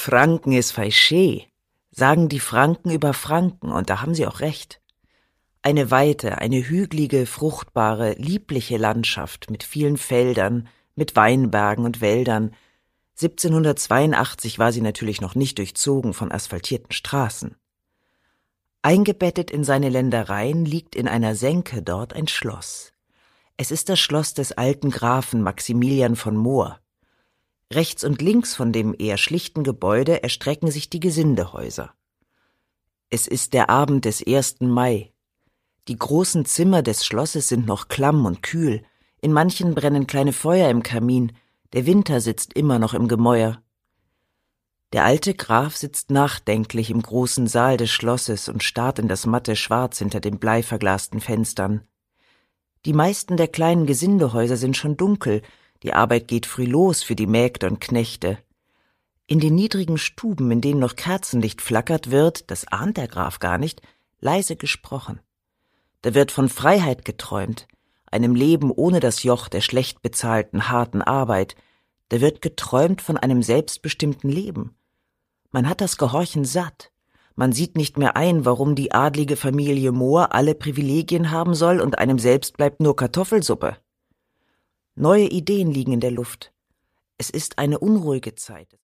Franken ist feischee, sagen die Franken über Franken, und da haben sie auch recht. Eine weite, eine hügelige, fruchtbare, liebliche Landschaft mit vielen Feldern, mit Weinbergen und Wäldern. 1782 war sie natürlich noch nicht durchzogen von asphaltierten Straßen. Eingebettet in seine Ländereien liegt in einer Senke dort ein Schloss. Es ist das Schloss des alten Grafen Maximilian von Mohr. Rechts und links von dem eher schlichten Gebäude erstrecken sich die Gesindehäuser. Es ist der Abend des 1. Mai. Die großen Zimmer des Schlosses sind noch klamm und kühl, in manchen brennen kleine Feuer im Kamin, der Winter sitzt immer noch im Gemäuer. Der alte Graf sitzt nachdenklich im großen Saal des Schlosses und starrt in das matte Schwarz hinter den bleiverglasten Fenstern. Die meisten der kleinen Gesindehäuser sind schon dunkel, die Arbeit geht früh los für die Mägde und Knechte. In den niedrigen Stuben, in denen noch Kerzenlicht flackert, wird, das ahnt der Graf gar nicht, leise gesprochen. Da wird von Freiheit geträumt, einem Leben ohne das Joch der schlecht bezahlten, harten Arbeit. Da wird geträumt von einem selbstbestimmten Leben. Man hat das Gehorchen satt. Man sieht nicht mehr ein, warum die adlige Familie Mohr alle Privilegien haben soll und einem selbst bleibt nur Kartoffelsuppe. Neue Ideen liegen in der Luft. Es ist eine unruhige Zeit.